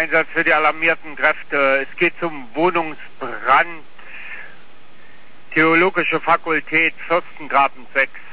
Einsatz für die alarmierten Kräfte. Es geht zum Wohnungsbrand. Theologische Fakultät, Fürstengraben 6.